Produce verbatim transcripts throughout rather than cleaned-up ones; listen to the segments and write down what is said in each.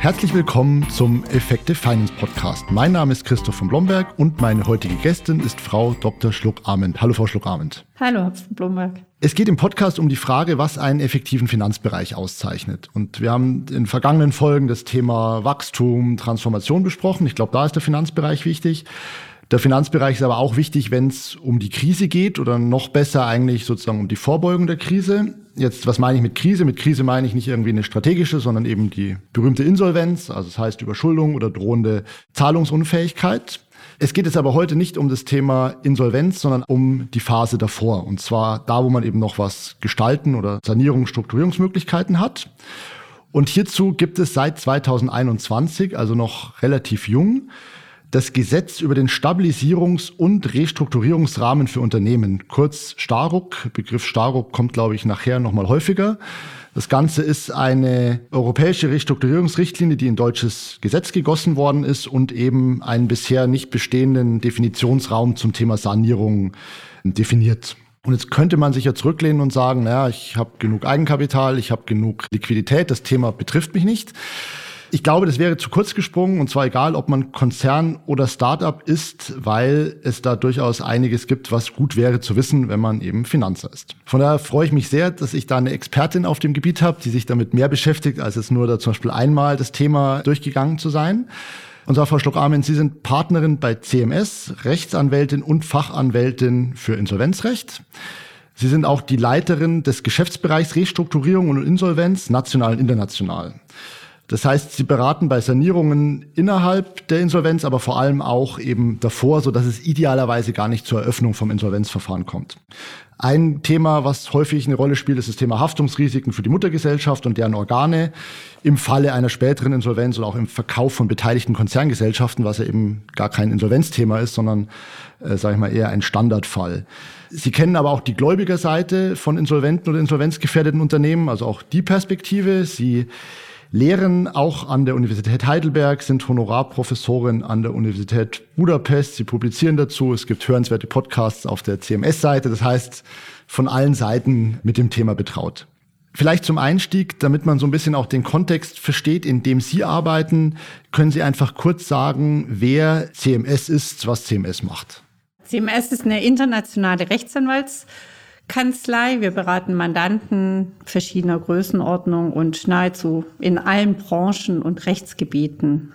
Herzlich willkommen zum Effective Finance Podcast. Mein Name ist Christoph von Blomberg und meine heutige Gästin ist Frau Doktor Schluck-Arment. Hallo Frau Schluck-Arment. Hallo Herr von Blomberg. Es geht im Podcast um die Frage, was einen effektiven Finanzbereich auszeichnet. Und wir haben in vergangenen Folgen das Thema Wachstum, Transformation besprochen. Ich glaube, da ist der Finanzbereich wichtig. Der Finanzbereich ist aber auch wichtig, wenn es um die Krise geht oder noch besser eigentlich sozusagen um die Vorbeugung der Krise. Jetzt, was meine ich mit Krise? Mit Krise meine ich nicht irgendwie eine strategische, sondern eben die berühmte Insolvenz, also das heißt Überschuldung oder drohende Zahlungsunfähigkeit. Es geht jetzt aber heute nicht um das Thema Insolvenz, sondern um die Phase davor. Und zwar da, wo man eben noch was gestalten oder Sanierung, Strukturierungsmöglichkeiten hat. Und hierzu gibt es seit zweitausendeinundzwanzig, also noch relativ jung, das Gesetz über den Stabilisierungs- und Restrukturierungsrahmen für Unternehmen, kurz STARUK. Begriff STARUK kommt, glaube ich, nachher nochmal häufiger. Das Ganze ist eine europäische Restrukturierungsrichtlinie, die in deutsches Gesetz gegossen worden ist und eben einen bisher nicht bestehenden Definitionsraum zum Thema Sanierung definiert. Und jetzt könnte man sich ja zurücklehnen und sagen, naja, ich habe genug Eigenkapital, ich habe genug Liquidität, das Thema betrifft mich nicht. Ich glaube, das wäre zu kurz gesprungen, und zwar egal, ob man Konzern oder Start-up ist, weil es da durchaus einiges gibt, was gut wäre zu wissen, wenn man eben Finanzer ist. Von daher freue ich mich sehr, dass ich da eine Expertin auf dem Gebiet habe, die sich damit mehr beschäftigt, als jetzt nur da zum Beispiel einmal das Thema durchgegangen zu sein. Und zwar, Frau Schluck-Arment, Sie sind Partnerin bei C M S, Rechtsanwältin und Fachanwältin für Insolvenzrecht. Sie sind auch die Leiterin des Geschäftsbereichs Restrukturierung und Insolvenz, national und international. Das heißt, Sie beraten bei Sanierungen innerhalb der Insolvenz, aber vor allem auch eben davor, sodass es idealerweise gar nicht zur Eröffnung vom Insolvenzverfahren kommt. Ein Thema, was häufig eine Rolle spielt, ist das Thema Haftungsrisiken für die Muttergesellschaft und deren Organe im Falle einer späteren Insolvenz oder auch im Verkauf von beteiligten Konzerngesellschaften, was ja eben gar kein Insolvenzthema ist, sondern, äh, sage ich mal, eher ein Standardfall. Sie kennen aber auch die Gläubigerseite von insolventen oder insolvenzgefährdeten Unternehmen, also auch die Perspektive. Sie lehren auch an der Universität Heidelberg, sind Honorarprofessorin an der Universität Budapest. Sie publizieren dazu. Es gibt hörenswerte Podcasts auf der C M S-Seite. Das heißt, von allen Seiten mit dem Thema betraut. Vielleicht zum Einstieg, damit man so ein bisschen auch den Kontext versteht, in dem Sie arbeiten, können Sie einfach kurz sagen, wer C M S ist, was C M S macht. C M S ist eine internationale Rechtsanwaltskanzlei. Wir beraten Mandanten verschiedener Größenordnung und nahezu in allen Branchen und Rechtsgebieten.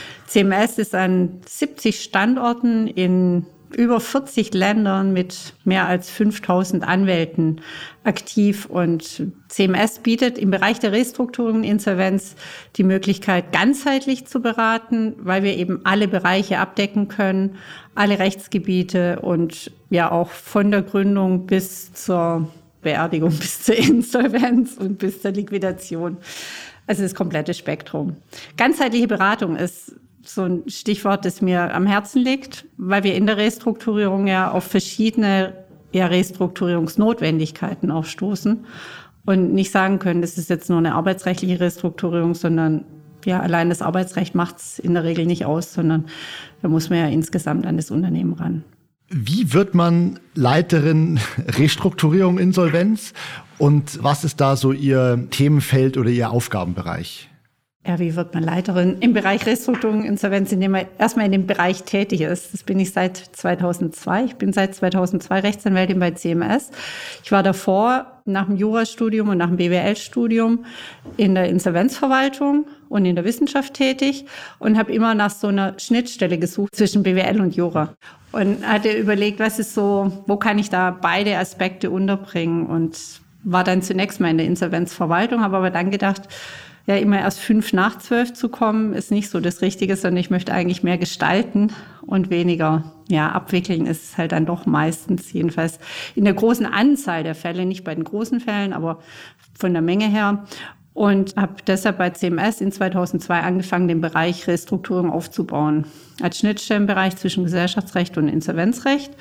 C M S ist an siebzig Standorten in über vierzig Ländern mit mehr als fünftausend Anwälten aktiv. Und C M S bietet im Bereich der Restrukturierung und Insolvenz die Möglichkeit, ganzheitlich zu beraten, weil wir eben alle Bereiche abdecken können, alle Rechtsgebiete und ja auch von der Gründung bis zur Beerdigung, bis zur Insolvenz und bis zur Liquidation. Also das komplette Spektrum. Ganzheitliche Beratung ist so ein Stichwort, das mir am Herzen liegt, weil wir in der Restrukturierung ja auf verschiedene ja, Restrukturierungsnotwendigkeiten aufstoßen und nicht sagen können, das ist jetzt nur eine arbeitsrechtliche Restrukturierung, sondern ja, allein das Arbeitsrecht macht es in der Regel nicht aus, sondern da muss man ja insgesamt an das Unternehmen ran. Wie wird man Leiterin Restrukturierung, Insolvenz und was ist da so Ihr Themenfeld oder Ihr Aufgabenbereich? Ja, wie wird man Leiterin im Bereich Restrukturierung, Insolvenz, indem man erstmal in dem Bereich tätig ist? Das bin ich seit zweitausendzwei. Ich bin seit zweitausendzwei Rechtsanwältin bei C M S. Ich war davor nach dem Jurastudium und nach dem B W L-Studium in der Insolvenzverwaltung und in der Wissenschaft tätig und habe immer nach so einer Schnittstelle gesucht zwischen B W L und Jura. Und hatte überlegt, was ist so, wo kann ich da beide Aspekte unterbringen? Und war dann zunächst mal in der Insolvenzverwaltung, habe aber dann gedacht, ja, immer erst fünf nach zwölf zu kommen, ist nicht so das Richtige, sondern ich möchte eigentlich mehr gestalten und weniger ja, abwickeln ist es halt dann doch meistens, jedenfalls in der großen Anzahl der Fälle, nicht bei den großen Fällen, aber von der Menge her. Und habe deshalb bei C M S in zweitausendzwei angefangen, den Bereich Restrukturierung aufzubauen, als Schnittstellenbereich zwischen Gesellschaftsrecht und Insolvenzrecht.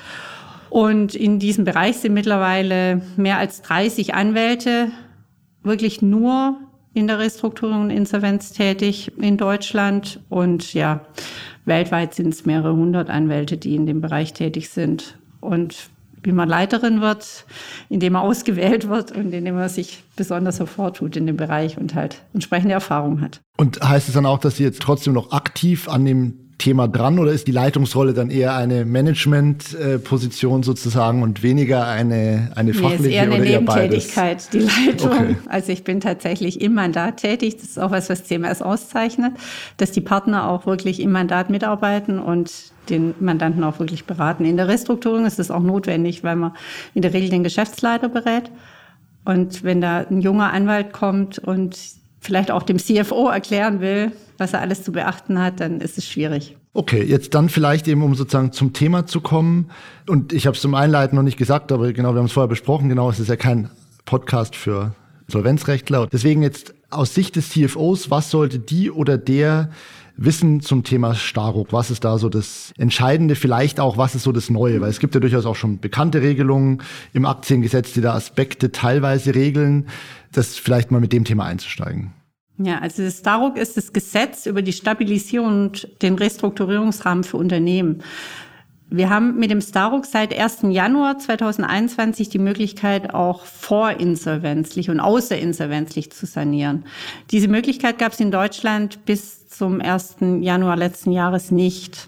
Und in diesem Bereich sind mittlerweile mehr als dreißig Anwälte wirklich nur in der Restrukturierung und Insolvenz tätig in Deutschland. Und ja, weltweit sind es mehrere hundert Anwälte, die in dem Bereich tätig sind. Und wie man Leiterin wird, indem man ausgewählt wird und indem man sich besonders hervortut in dem Bereich und halt entsprechende Erfahrung hat. Und heißt es dann auch, dass Sie jetzt trotzdem noch aktiv an dem Thema dran, oder ist die Leitungsrolle dann eher eine Management-Position sozusagen und weniger eine, eine fachliche nee, ist eher eine oder eher Nebentätigkeit, die Leitung. Okay. Also ich bin tatsächlich im Mandat tätig. Das ist auch was, was C M S auszeichnet, dass die Partner auch wirklich im Mandat mitarbeiten und den Mandanten auch wirklich beraten. In der Restrukturierung ist das auch notwendig, weil man in der Regel den Geschäftsleiter berät. Und wenn da ein junger Anwalt kommt und vielleicht auch dem C F O erklären will, was er alles zu beachten hat, dann ist es schwierig. Okay, jetzt dann vielleicht eben, um sozusagen zum Thema zu kommen. Und ich habe es zum Einleiten noch nicht gesagt, aber genau, wir haben es vorher besprochen. Genau, es ist ja kein Podcast für Insolvenzrechtler. Deswegen jetzt aus Sicht des C F Os, was sollte die oder der wissen zum Thema Staruk? Was ist da so das Entscheidende? Vielleicht auch, was ist so das Neue? Weil es gibt ja durchaus auch schon bekannte Regelungen im Aktiengesetz, die da Aspekte teilweise regeln. Das vielleicht mal mit dem Thema einzusteigen. Ja, also das Staruk ist das Gesetz über die Stabilisierung und den Restrukturierungsrahmen für Unternehmen. Wir haben mit dem Staruk seit ersten Januar zweitausendeinundzwanzig die Möglichkeit, auch vorinsolvenzlich und außerinsolvenzlich zu sanieren. Diese Möglichkeit gab es in Deutschland bis zum ersten Januar letzten Jahres nicht.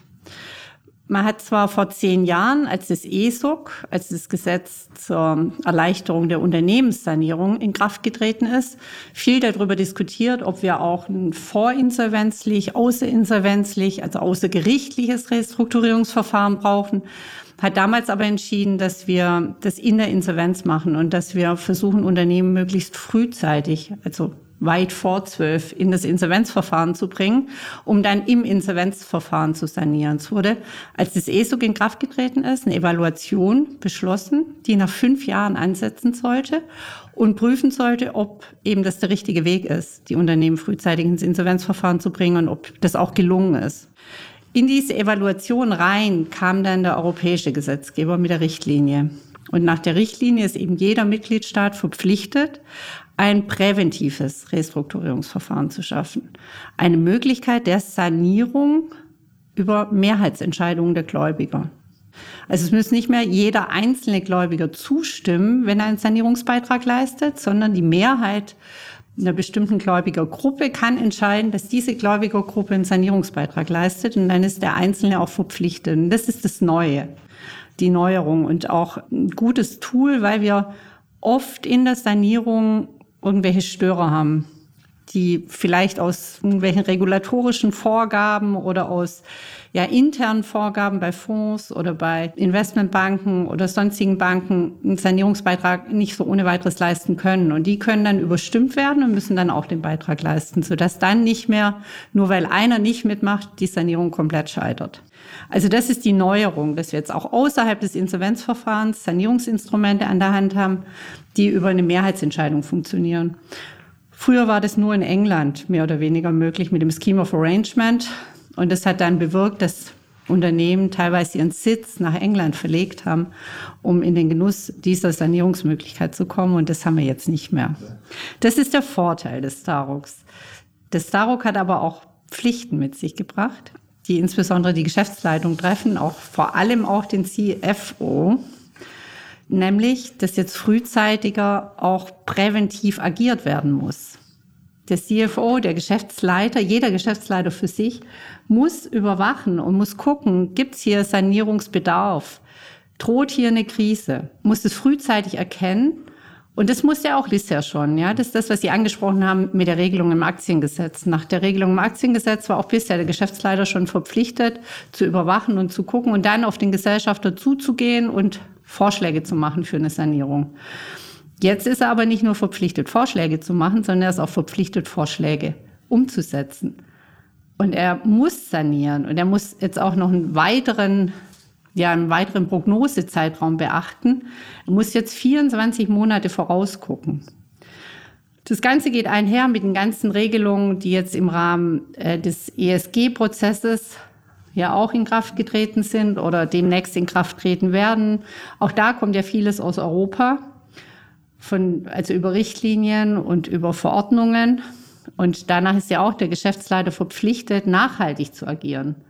Man hat zwar vor zehn Jahren, als das E S U G, als das Gesetz zur Erleichterung der Unternehmenssanierung in Kraft getreten ist, viel darüber diskutiert, ob wir auch ein vorinsolvenzlich, außerinsolvenzlich, also außergerichtliches Restrukturierungsverfahren brauchen. Hat damals aber entschieden, dass wir das in der Insolvenz machen und dass wir versuchen, Unternehmen möglichst frühzeitig, also weit vor zwölf, in das Insolvenzverfahren zu bringen, um dann im Insolvenzverfahren zu sanieren. Es wurde, als das E S U G in Kraft getreten ist, eine Evaluation beschlossen, die nach fünf Jahren ansetzen sollte und prüfen sollte, ob eben das der richtige Weg ist, die Unternehmen frühzeitig ins Insolvenzverfahren zu bringen und ob das auch gelungen ist. In diese Evaluation rein kam dann der europäische Gesetzgeber mit der Richtlinie. Und nach der Richtlinie ist eben jeder Mitgliedstaat verpflichtet, ein präventives Restrukturierungsverfahren zu schaffen. Eine Möglichkeit der Sanierung über Mehrheitsentscheidungen der Gläubiger. Also es muss nicht mehr jeder einzelne Gläubiger zustimmen, wenn er einen Sanierungsbeitrag leistet, sondern die Mehrheit einer bestimmten Gläubigergruppe kann entscheiden, dass diese Gläubigergruppe einen Sanierungsbeitrag leistet und dann ist der Einzelne auch verpflichtet. Und das ist das Neue, die Neuerung und auch ein gutes Tool, weil wir oft in der Sanierung irgendwelche Störer haben, die vielleicht aus irgendwelchen regulatorischen Vorgaben oder aus ja, internen Vorgaben bei Fonds oder bei Investmentbanken oder sonstigen Banken einen Sanierungsbeitrag nicht so ohne weiteres leisten können. Und die können dann überstimmt werden und müssen dann auch den Beitrag leisten, sodass dann nicht mehr, nur weil einer nicht mitmacht, die Sanierung komplett scheitert. Also das ist die Neuerung, dass wir jetzt auch außerhalb des Insolvenzverfahrens Sanierungsinstrumente an der Hand haben, die über eine Mehrheitsentscheidung funktionieren. Früher war das nur in England mehr oder weniger möglich mit dem Scheme of Arrangement. Und das hat dann bewirkt, dass Unternehmen teilweise ihren Sitz nach England verlegt haben, um in den Genuss dieser Sanierungsmöglichkeit zu kommen. Und das haben wir jetzt nicht mehr. Das ist der Vorteil des Staruks. Das Staruk hat aber auch Pflichten mit sich gebracht, die insbesondere die Geschäftsleitung treffen, auch vor allem auch den C F O. Nämlich, dass jetzt frühzeitiger auch präventiv agiert werden muss. Der C F O, der Geschäftsleiter, jeder Geschäftsleiter für sich, muss überwachen und muss gucken, gibt es hier Sanierungsbedarf? Droht hier eine Krise? Muss es frühzeitig erkennen? Und das muss er auch bisher schon. Ja? Das ist das, was Sie angesprochen haben mit der Regelung im Aktiengesetz. Nach der Regelung im Aktiengesetz war auch bisher der Geschäftsleiter schon verpflichtet, zu überwachen und zu gucken und dann auf den Gesellschafter zuzugehen und Vorschläge zu machen für eine Sanierung. Jetzt ist er aber nicht nur verpflichtet, Vorschläge zu machen, sondern er ist auch verpflichtet, Vorschläge umzusetzen. Und er muss sanieren und er muss jetzt auch noch einen weiteren, ja, einen weiteren Prognosezeitraum beachten. Er muss jetzt vierundzwanzig Monate vorausgucken. Das Ganze geht einher mit den ganzen Regelungen, die jetzt im Rahmen äh, des E S G-Prozesses ja auch in Kraft getreten sind oder demnächst in Kraft treten werden. Auch da kommt ja vieles aus Europa, von, also über Richtlinien und über Verordnungen. Und danach ist ja auch der Geschäftsleiter verpflichtet, nachhaltig zu agieren.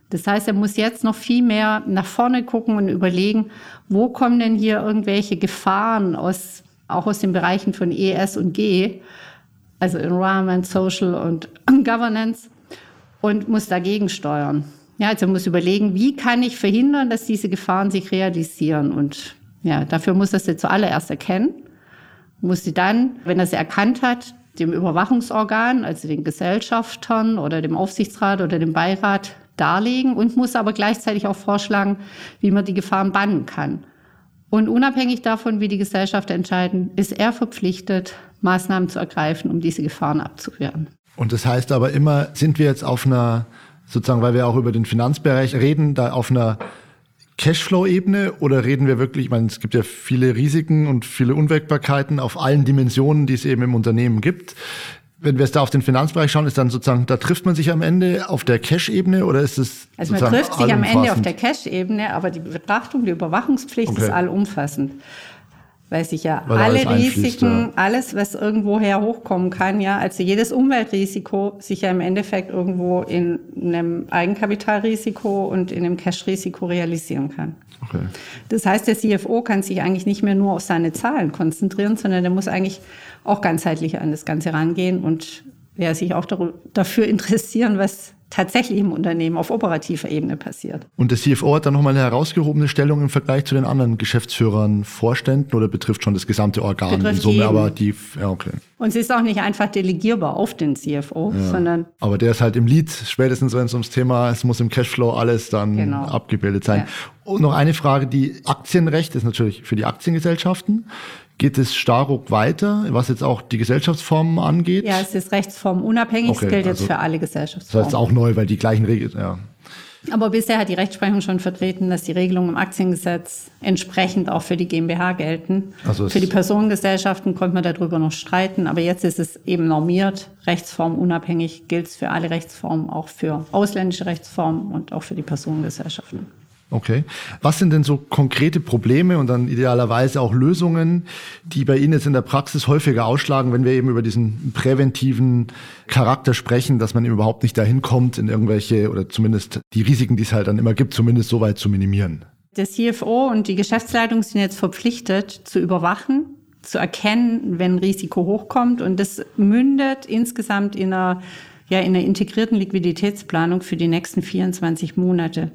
Das heißt, er muss jetzt noch viel mehr nach vorne gucken und überlegen, wo kommen denn hier irgendwelche Gefahren aus, auch aus den Bereichen von E, S und G, also Environment, Social und Governance, und muss dagegen steuern. Ja, also muss überlegen, wie kann ich verhindern, dass diese Gefahren sich realisieren. Und ja, dafür muss er sie zuallererst erkennen, muss sie dann, wenn er sie erkannt hat, dem Überwachungsorgan, also den Gesellschaftern oder dem Aufsichtsrat oder dem Beirat darlegen und muss aber gleichzeitig auch vorschlagen, wie man die Gefahren bannen kann. Und unabhängig davon, wie die Gesellschafter entscheiden, ist er verpflichtet, Maßnahmen zu ergreifen, um diese Gefahren abzuwehren. Und das heißt aber immer, sind wir jetzt auf einer, sozusagen, weil wir auch über den Finanzbereich reden, da auf einer Cashflow-Ebene oder reden wir wirklich, ich meine, es gibt ja viele Risiken und viele Unwägbarkeiten auf allen Dimensionen, die es eben im Unternehmen gibt. Wenn wir es da auf den Finanzbereich schauen, ist dann sozusagen, da trifft man sich am Ende auf der Cash-Ebene oder ist es Also man trifft sich am Ende auf der Cash-Ebene, aber die Betrachtung, die Überwachungspflicht okay. ist allumfassend. Weil sich ja Weil alle Risiken, ja. alles, was irgendwoher hochkommen kann, ja, also jedes Umweltrisiko sich ja im Endeffekt irgendwo in einem Eigenkapitalrisiko und in einem Cash-Risiko realisieren kann. Okay. Das heißt, der C F O kann sich eigentlich nicht mehr nur auf seine Zahlen konzentrieren, sondern der muss eigentlich auch ganzheitlich an das Ganze rangehen und ja, sich auch dafür interessieren, was tatsächlich im Unternehmen auf operativer Ebene passiert. Und der C F O hat dann nochmal eine herausgehobene Stellung im Vergleich zu den anderen Geschäftsführern, Vorständen oder betrifft schon das gesamte Organ betrifft in Summe, jeden. Aber die, ja, okay. Und sie ist auch nicht einfach delegierbar auf den C F O, ja. sondern... Aber der ist halt im Lead, spätestens wenn es ums Thema, es muss im Cashflow alles dann genau. abgebildet sein. Ja. Und noch eine Frage, die Aktienrecht ist natürlich für die Aktiengesellschaften. Geht es stark weiter, was jetzt auch die Gesellschaftsformen angeht? Ja, es ist rechtsformunabhängig, okay, es gilt also, jetzt für alle Gesellschaftsformen. Das heißt auch neu, weil die gleichen Regeln, ja. Aber bisher hat die Rechtsprechung schon vertreten, dass die Regelungen im Aktiengesetz entsprechend auch für die GmbH gelten. Also für die Personengesellschaften konnte man darüber noch streiten, aber jetzt ist es eben normiert, rechtsformunabhängig gilt es für alle Rechtsformen, auch für ausländische Rechtsformen und auch für die Personengesellschaften. Okay. Was sind denn so konkrete Probleme und dann idealerweise auch Lösungen, die bei Ihnen jetzt in der Praxis häufiger ausschlagen, wenn wir eben über diesen präventiven Charakter sprechen, dass man eben überhaupt nicht dahin kommt, in irgendwelche oder zumindest die Risiken, die es halt dann immer gibt, zumindest so weit zu minimieren? Der C F O und die Geschäftsleitung sind jetzt verpflichtet zu überwachen, zu erkennen, wenn Risiko hochkommt, und das mündet insgesamt in einer, ja, in einer integrierten Liquiditätsplanung für die nächsten vierundzwanzig Monate.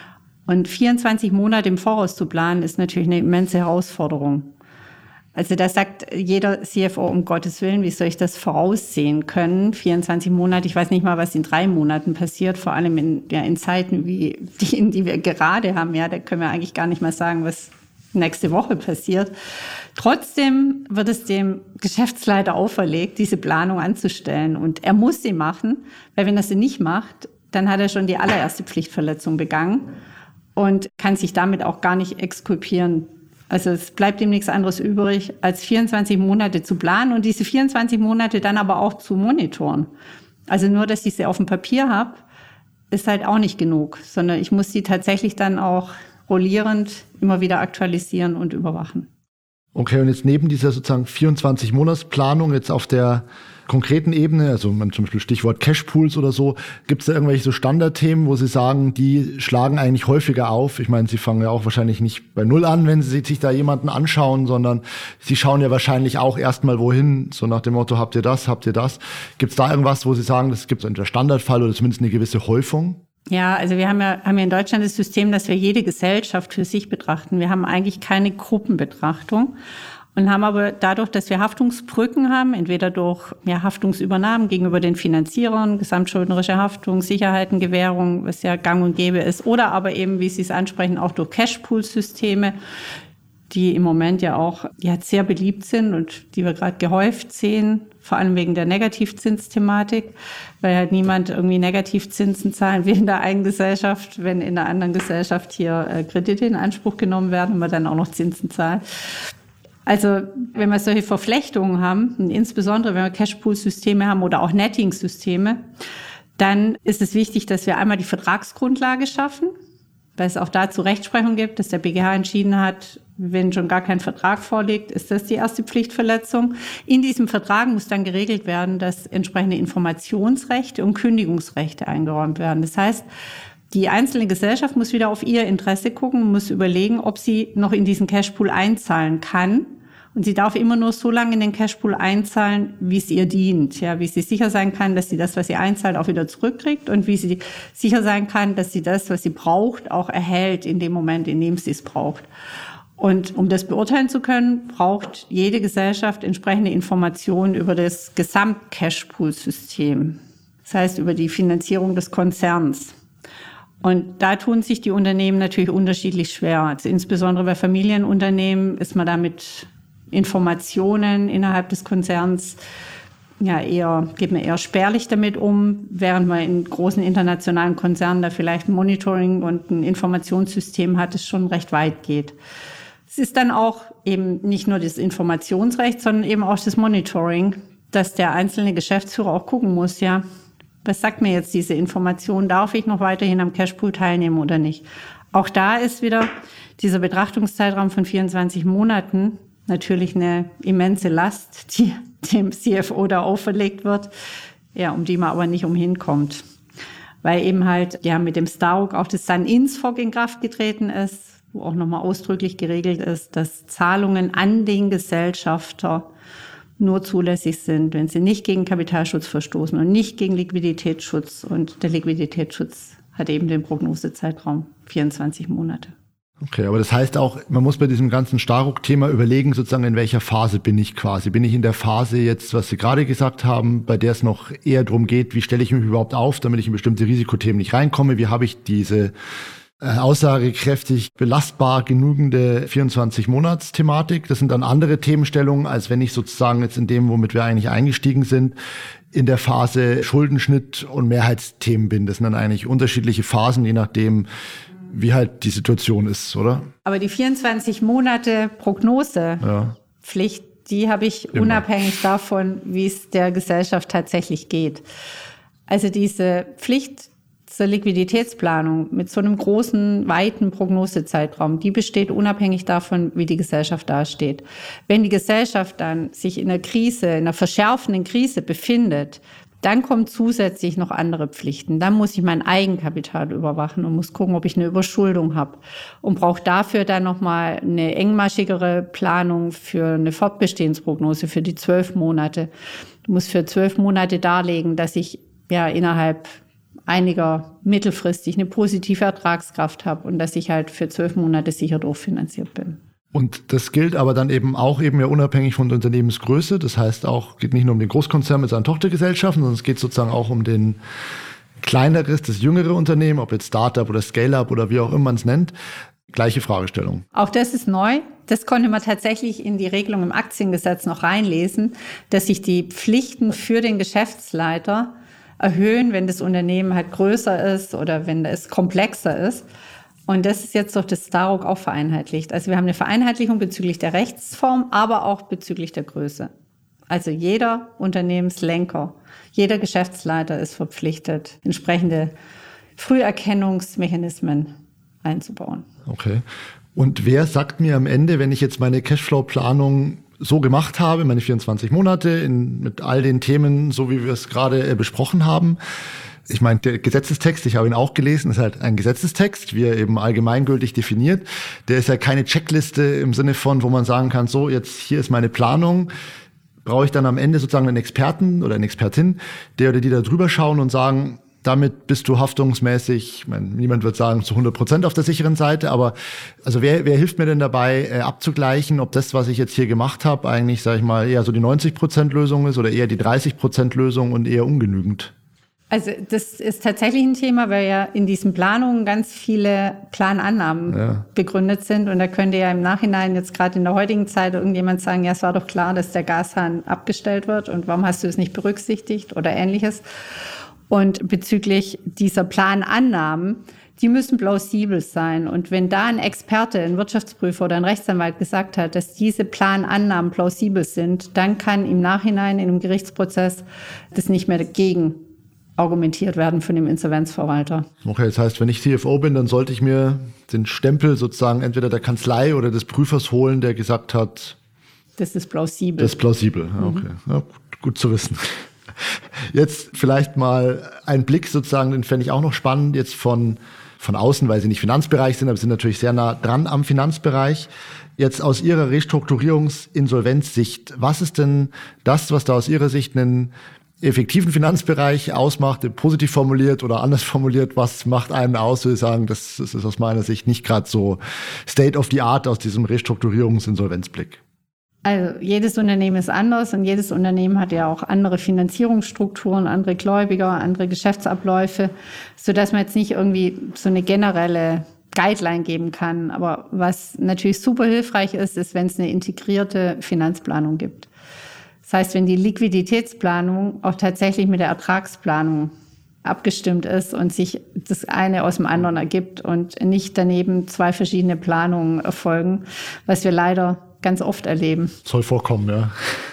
Und vierundzwanzig Monate im Voraus zu planen, ist natürlich eine immense Herausforderung. Also da sagt jeder C F O, um Gottes Willen, wie soll ich das voraussehen können? vierundzwanzig Monate, ich weiß nicht mal, was in drei Monaten passiert, vor allem in, ja, in Zeiten wie die, in die wir gerade haben. Ja, da können wir eigentlich gar nicht mal sagen, was nächste Woche passiert. Trotzdem wird es dem Geschäftsleiter auferlegt, diese Planung anzustellen. Und er muss sie machen, weil wenn er sie nicht macht, dann hat er schon die allererste Pflichtverletzung begangen und kann sich damit auch gar nicht exkulpieren. Also es bleibt ihm nichts anderes übrig, als vierundzwanzig Monate zu planen und diese vierundzwanzig Monate dann aber auch zu monitoren. Also nur, dass ich sie auf dem Papier habe, ist halt auch nicht genug, sondern ich muss sie tatsächlich dann auch rollierend immer wieder aktualisieren und überwachen. Okay, und jetzt neben dieser sozusagen vierundzwanzig-Monats-Planung jetzt auf der konkreten Ebene, also man zum Beispiel Stichwort Cashpools oder so, gibt es da irgendwelche so Standardthemen, wo Sie sagen, die schlagen eigentlich häufiger auf? Ich meine, Sie fangen ja auch wahrscheinlich nicht bei Null an, wenn Sie sich da jemanden anschauen, sondern Sie schauen ja wahrscheinlich auch erstmal wohin, so nach dem Motto, habt ihr das, habt ihr das? Gibt es da irgendwas, wo Sie sagen, das gibt es entweder Standardfall oder zumindest eine gewisse Häufung? Ja, also wir haben ja, haben ja in Deutschland das System, dass wir jede Gesellschaft für sich betrachten. Wir haben eigentlich keine Gruppenbetrachtung und haben aber dadurch, dass wir Haftungsbrücken haben, entweder durch ja, Haftungsübernahmen gegenüber den Finanzierern, gesamtschuldnerische Haftung, Sicherheitengewährung, was ja gang und gäbe ist, oder aber eben, wie Sie es ansprechen, auch durch Cashpool-Systeme, die im Moment ja auch ja, sehr beliebt sind und die wir gerade gehäuft sehen, vor allem wegen der Negativzinsthematik, weil halt niemand irgendwie Negativzinsen zahlen will in der einen Gesellschaft, wenn in der anderen Gesellschaft hier äh, Kredite in Anspruch genommen werden und man dann auch noch Zinsen zahlt. Also wenn wir solche Verflechtungen haben, und insbesondere wenn wir Cashpool-Systeme haben oder auch Netting-Systeme, dann ist es wichtig, dass wir einmal die Vertragsgrundlage schaffen, weil es auch dazu Rechtsprechung gibt, dass der B G H entschieden hat, wenn schon gar kein Vertrag vorliegt, ist das die erste Pflichtverletzung. In diesem Vertrag muss dann geregelt werden, dass entsprechende Informationsrechte und Kündigungsrechte eingeräumt werden. Das heißt, Die einzelne Gesellschaft muss wieder auf ihr Interesse gucken, muss überlegen, ob sie noch in diesen Cashpool einzahlen kann. Und sie darf immer nur so lange in den Cashpool einzahlen, wie es ihr dient. Ja, wie sie sicher sein kann, dass sie das, was sie einzahlt, auch wieder zurückkriegt und wie sie sicher sein kann, dass sie das, was sie braucht, auch erhält in dem Moment, in dem sie es braucht. Und um das beurteilen zu können, braucht jede Gesellschaft entsprechende Informationen über das Gesamt-Cashpool-System. Das heißt, über die Finanzierung des Konzerns. Und da tun sich die Unternehmen natürlich unterschiedlich schwer. Also insbesondere bei Familienunternehmen ist man damit Informationen innerhalb des Konzerns ja eher, geht man eher spärlich damit um, während man in großen internationalen Konzernen da vielleicht ein Monitoring und ein Informationssystem hat, das schon recht weit geht. Es ist dann auch eben nicht nur das Informationsrecht, sondern eben auch das Monitoring, dass der einzelne Geschäftsführer auch gucken muss, ja, was sagt mir jetzt diese Information? Darf ich noch weiterhin am Cashpool teilnehmen oder nicht? Auch da ist wieder dieser Betrachtungszeitraum von vierundzwanzig Monaten natürlich eine immense Last, die dem C F O da auferlegt wird, ja, um die man aber nicht umhin kommt. Weil eben halt ja mit dem Staruk auch das Sun-Ins-Fog in Kraft getreten ist, wo auch nochmal ausdrücklich geregelt ist, dass Zahlungen an den Gesellschafter nur zulässig sind, wenn sie nicht gegen Kapitalschutz verstoßen und nicht gegen Liquiditätsschutz. Und der Liquiditätsschutz hat eben den Prognosezeitraum vierundzwanzig Monate. Okay, aber das heißt auch, man muss bei diesem ganzen Staruk-Thema überlegen, sozusagen, in welcher Phase bin ich quasi. Bin ich in der Phase jetzt, was Sie gerade gesagt haben, bei der es noch eher darum geht, wie stelle ich mich überhaupt auf, damit ich in bestimmte Risikothemen nicht reinkomme? Wie habe ich diese äh, aussagekräftig belastbar genügende vierundzwanzig-Monats-Thematik? Das sind dann andere Themenstellungen, als wenn ich sozusagen jetzt in dem, womit wir eigentlich eingestiegen sind, in der Phase Schuldenschnitt und Mehrheitsthemen bin. Das sind dann eigentlich unterschiedliche Phasen, je nachdem, wie halt die Situation ist, oder? Aber die vierundzwanzig Monate Prognosepflicht, ja, die habe ich immer unabhängig davon, wie es der Gesellschaft tatsächlich geht. Also diese Pflicht zur Liquiditätsplanung mit so einem großen, weiten Prognosezeitraum, die besteht unabhängig davon, wie die Gesellschaft dasteht. Wenn die Gesellschaft dann sich in einer Krise, in einer verschärfenden Krise befindet, dann kommen zusätzlich noch andere Pflichten. Dann muss ich mein Eigenkapital überwachen und muss gucken, ob ich eine Überschuldung habe. Und brauche dafür dann nochmal eine engmaschigere Planung für eine Fortbestehensprognose für die zwölf Monate. Ich muss für zwölf Monate darlegen, dass ich ja innerhalb einiger mittelfristig eine positive Ertragskraft habe und dass ich halt für zwölf Monate sicher durchfinanziert bin. Und das gilt aber dann eben auch eben ja unabhängig von der Unternehmensgröße. Das heißt auch, geht nicht nur um den Großkonzern mit seinen Tochtergesellschaften, sondern es geht sozusagen auch um den kleineres, das jüngere Unternehmen, ob jetzt Startup oder Scale-Up oder wie auch immer man es nennt. Gleiche Fragestellung. Auch das ist neu. Das konnte man tatsächlich in die Regelung im Aktiengesetz noch reinlesen, dass sich die Pflichten für den Geschäftsleiter erhöhen, wenn das Unternehmen halt größer ist oder wenn es komplexer ist. Und das ist jetzt durch das Staruk auch vereinheitlicht. Also wir haben eine Vereinheitlichung bezüglich der Rechtsform, aber auch bezüglich der Größe. Also jeder Unternehmenslenker, jeder Geschäftsleiter ist verpflichtet, entsprechende Früherkennungsmechanismen einzubauen. Okay. Und wer sagt mir am Ende, wenn ich jetzt meine Cashflow-Planung so gemacht habe, meine vierundzwanzig Monate in, mit all den Themen, so wie wir es gerade äh, besprochen haben, ich meine, der Gesetzestext, ich habe ihn auch gelesen, ist halt ein Gesetzestext, wie er eben allgemeingültig definiert. Der ist ja keine Checkliste im Sinne von, wo man sagen kann, so, jetzt hier ist meine Planung. Brauche ich dann am Ende sozusagen einen Experten oder eine Expertin, der oder die da drüber schauen und sagen, damit bist du haftungsmäßig, ich meine, niemand wird sagen, zu hundert Prozent auf der sicheren Seite, aber also wer, wer hilft mir denn dabei, äh, abzugleichen, ob das, was ich jetzt hier gemacht habe, eigentlich, sage ich mal, eher so die neunzig Prozent Lösung ist oder eher die dreißig Prozent Lösung und eher ungenügend? Also das ist tatsächlich ein Thema, weil ja in diesen Planungen ganz viele Planannahmen ja. begründet sind. Und da könnte ja im Nachhinein jetzt gerade in der heutigen Zeit irgendjemand sagen, ja, es war doch klar, dass der Gashahn abgestellt wird und warum hast du es nicht berücksichtigt oder Ähnliches. Und bezüglich dieser Planannahmen, die müssen plausibel sein. Und wenn da ein Experte, ein Wirtschaftsprüfer oder ein Rechtsanwalt gesagt hat, dass diese Planannahmen plausibel sind, dann kann im Nachhinein in einem Gerichtsprozess das nicht mehr dagegen argumentiert werden von dem Insolvenzverwalter. Okay, das heißt, wenn ich C F O bin, dann sollte ich mir den Stempel sozusagen entweder der Kanzlei oder des Prüfers holen, der gesagt hat, das ist plausibel. Das ist plausibel, ja, okay. Mhm. Ja, gut, gut zu wissen. Jetzt vielleicht mal ein Blick sozusagen, den fände ich auch noch spannend, jetzt von, von außen, weil Sie nicht Finanzbereich sind, aber sind natürlich sehr nah dran am Finanzbereich. Jetzt aus Ihrer Restrukturierungs-Insolvenzsicht, was ist denn das, was da aus Ihrer Sicht einen effektiven Finanzbereich ausmacht, positiv formuliert oder anders formuliert, was macht einen aus, würde ich sagen, das, das ist aus meiner Sicht nicht gerade so State of the Art aus diesem Restrukturierungs-Insolvenzblick. Also jedes Unternehmen ist anders und jedes Unternehmen hat ja auch andere Finanzierungsstrukturen, andere Gläubiger, andere Geschäftsabläufe, sodass man jetzt nicht irgendwie so eine generelle Guideline geben kann. Aber was natürlich super hilfreich ist, ist, wenn es eine integrierte Finanzplanung gibt. Das heißt, wenn die Liquiditätsplanung auch tatsächlich mit der Ertragsplanung abgestimmt ist und sich das eine aus dem anderen ergibt und nicht daneben zwei verschiedene Planungen erfolgen, was wir leider ganz oft erleben. Soll vorkommen, ja.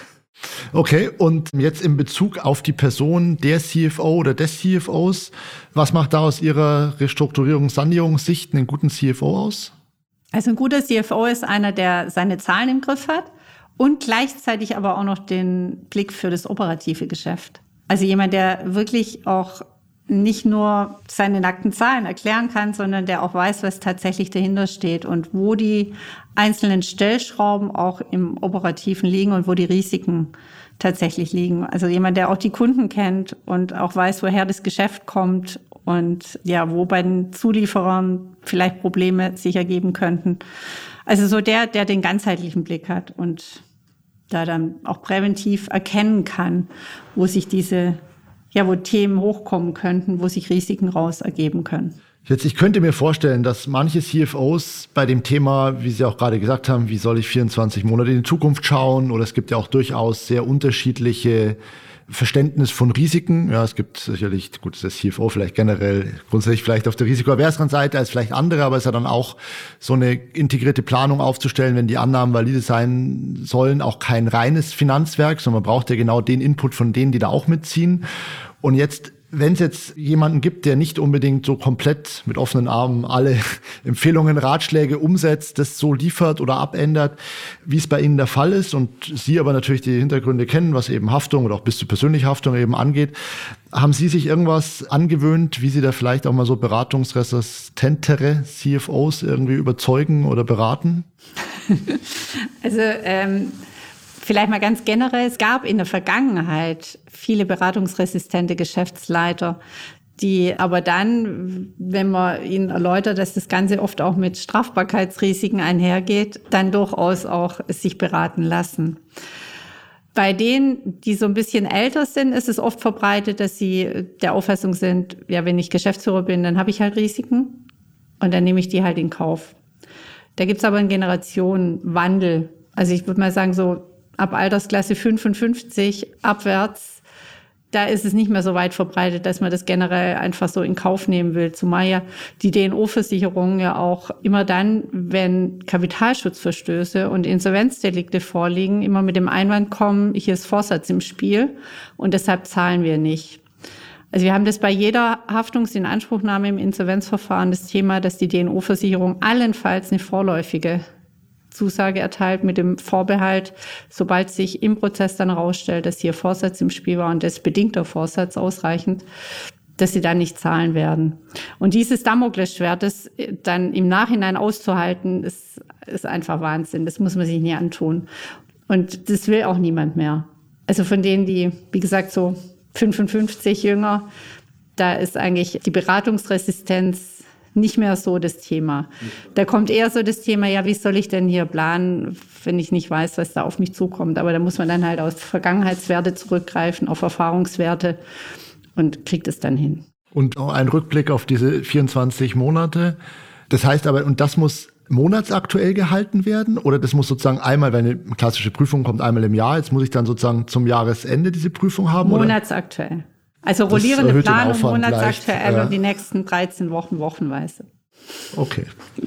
Okay, und jetzt in Bezug auf die Person der C F O oder des C F Os, was macht da aus Ihrer Restrukturierungs-Sanierungssicht einen guten C F O aus? Also ein guter C F O ist einer, der seine Zahlen im Griff hat und gleichzeitig aber auch noch den Blick für das operative Geschäft. Also jemand, der wirklich auch nicht nur seine nackten Zahlen erklären kann, sondern der auch weiß, was tatsächlich dahinter steht und wo die einzelnen Stellschrauben auch im Operativen liegen und wo die Risiken tatsächlich liegen. Also jemand, der auch die Kunden kennt und auch weiß, woher das Geschäft kommt und ja, wo bei den Zulieferern vielleicht Probleme sich ergeben könnten. Also so der, der den ganzheitlichen Blick hat und da dann auch präventiv erkennen kann, wo sich diese, ja, wo Themen hochkommen könnten, wo sich Risiken raus ergeben können. Jetzt, ich könnte mir vorstellen, dass manche C F Os bei dem Thema, wie Sie auch gerade gesagt haben, wie soll ich vierundzwanzig Monate in die Zukunft schauen? Oder es gibt ja auch durchaus sehr unterschiedliche Verständnis von Risiken. Ja, es gibt sicherlich, gut, das C F O vielleicht generell grundsätzlich vielleicht auf der risikoaverseren Seite als vielleicht andere, aber es ist ja dann auch so eine integrierte Planung aufzustellen, wenn die Annahmen valide sein sollen, auch kein reines Finanzwerk, sondern man braucht ja genau den Input von denen, die da auch mitziehen. Und jetzt, wenn es jetzt jemanden gibt, der nicht unbedingt so komplett mit offenen Armen alle Empfehlungen, Ratschläge umsetzt, das so liefert oder abändert, wie es bei Ihnen der Fall ist und Sie aber natürlich die Hintergründe kennen, was eben Haftung oder auch bis zu persönliche Haftung eben angeht, haben Sie sich irgendwas angewöhnt, wie Sie da vielleicht auch mal so beratungsresistentere C F Os irgendwie überzeugen oder beraten? Also ähm vielleicht mal ganz generell, es gab in der Vergangenheit viele beratungsresistente Geschäftsleiter, die aber dann, wenn man ihnen erläutert, dass das Ganze oft auch mit Strafbarkeitsrisiken einhergeht, dann durchaus auch sich beraten lassen. Bei denen, die so ein bisschen älter sind, ist es oft verbreitet, dass sie der Auffassung sind, ja, wenn ich Geschäftsführer bin, dann habe ich halt Risiken und dann nehme ich die halt in Kauf. Da gibt's aber einen Generationenwandel. Also ich würde mal sagen, so ab Altersklasse fünfundfünfzig abwärts, da ist es nicht mehr so weit verbreitet, dass man das generell einfach so in Kauf nehmen will. Zumal ja die D N O-Versicherungen ja auch immer dann, wenn Kapitalschutzverstöße und Insolvenzdelikte vorliegen, immer mit dem Einwand kommen, hier ist Vorsatz im Spiel und deshalb zahlen wir nicht. Also wir haben das bei jeder Haftungsinanspruchnahme im Insolvenzverfahren das Thema, dass die D N O-Versicherung allenfalls eine vorläufige Zusage erteilt mit dem Vorbehalt, sobald sich im Prozess dann herausstellt, dass hier Vorsatz im Spiel war und das bedingter Vorsatz ausreichend, dass sie dann nicht zahlen werden. Und dieses Damoklesschwert, das dann im Nachhinein auszuhalten, ist, ist einfach Wahnsinn. Das muss man sich nie antun. Und das will auch niemand mehr. Also von denen, die, wie gesagt, so fünfundfünfzig jünger, da ist eigentlich die Beratungsresistenz nicht mehr so das Thema. Da kommt eher so das Thema, ja, wie soll ich denn hier planen, wenn ich nicht weiß, was da auf mich zukommt. Aber da muss man dann halt auf Vergangenheitswerte zurückgreifen, auf Erfahrungswerte und kriegt es dann hin. Und ein Rückblick auf diese vierundzwanzig Monate. Das heißt aber, und das muss monatsaktuell gehalten werden? Oder das muss sozusagen einmal, wenn eine klassische Prüfung kommt, einmal im Jahr, jetzt muss ich dann sozusagen zum Jahresende diese Prüfung haben? Monatsaktuell. Oder? Also rollierende Planung, monatsaktuell ja. Und die nächsten dreizehn Wochen wochenweise. Okay,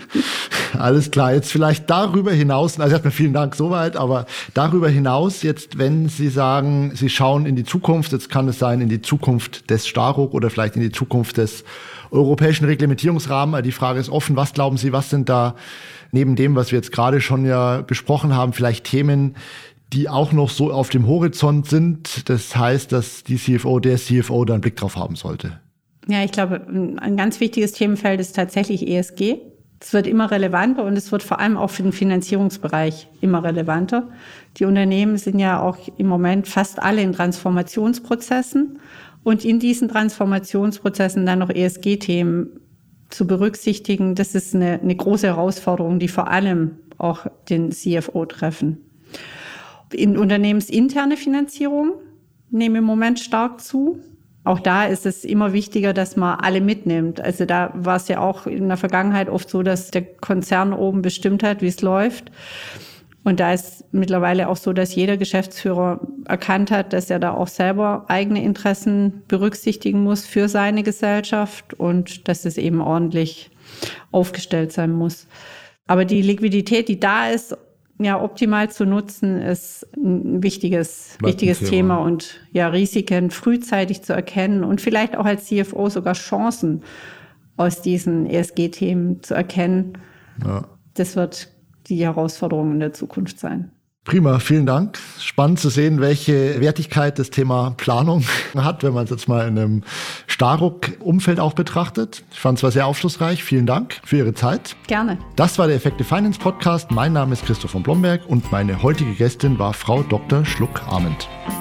alles klar. Jetzt vielleicht darüber hinaus, also erstmal vielen Dank soweit, aber darüber hinaus jetzt, wenn Sie sagen, Sie schauen in die Zukunft, jetzt kann es sein in die Zukunft des Staruk oder vielleicht in die Zukunft des europäischen Reglementierungsrahmens. Die Frage ist offen, was glauben Sie, was sind da neben dem, was wir jetzt gerade schon ja besprochen haben, vielleicht Themen, die auch noch so auf dem Horizont sind. Das heißt, dass die C F O, der C F O da einen Blick drauf haben sollte. Ja, ich glaube, ein ganz wichtiges Themenfeld ist tatsächlich E S G. Es wird immer relevanter und es wird vor allem auch für den Finanzierungsbereich immer relevanter. Die Unternehmen sind ja auch im Moment fast alle in Transformationsprozessen und in diesen Transformationsprozessen dann noch E S G-Themen zu berücksichtigen, das ist eine, eine große Herausforderung, die vor allem auch den C F O treffen. In unternehmensinterne Finanzierung nehmen im Moment stark zu. Auch da ist es immer wichtiger, dass man alle mitnimmt. Also da war es ja auch in der Vergangenheit oft so, dass der Konzern oben bestimmt hat, wie es läuft. Und da ist mittlerweile auch so, dass jeder Geschäftsführer erkannt hat, dass er da auch selber eigene Interessen berücksichtigen muss für seine Gesellschaft und dass es eben ordentlich aufgestellt sein muss. Aber die Liquidität, die da ist, ja, optimal zu nutzen, ist ein wichtiges, wichtiges Thema. Thema und ja, Risiken frühzeitig zu erkennen und vielleicht auch als C F O sogar Chancen aus diesen E S G-Themen zu erkennen. Ja. Das wird die Herausforderung in der Zukunft sein. Prima, vielen Dank. Spannend zu sehen, welche Wertigkeit das Thema Planung hat, wenn man es jetzt mal in einem Staruck-Umfeld auch betrachtet. Ich fand es war sehr aufschlussreich. Vielen Dank für Ihre Zeit. Gerne. Das war der Effective Finance Podcast. Mein Name ist Christoph von Blomberg und meine heutige Gästin war Frau Doktor Schluck-Arment.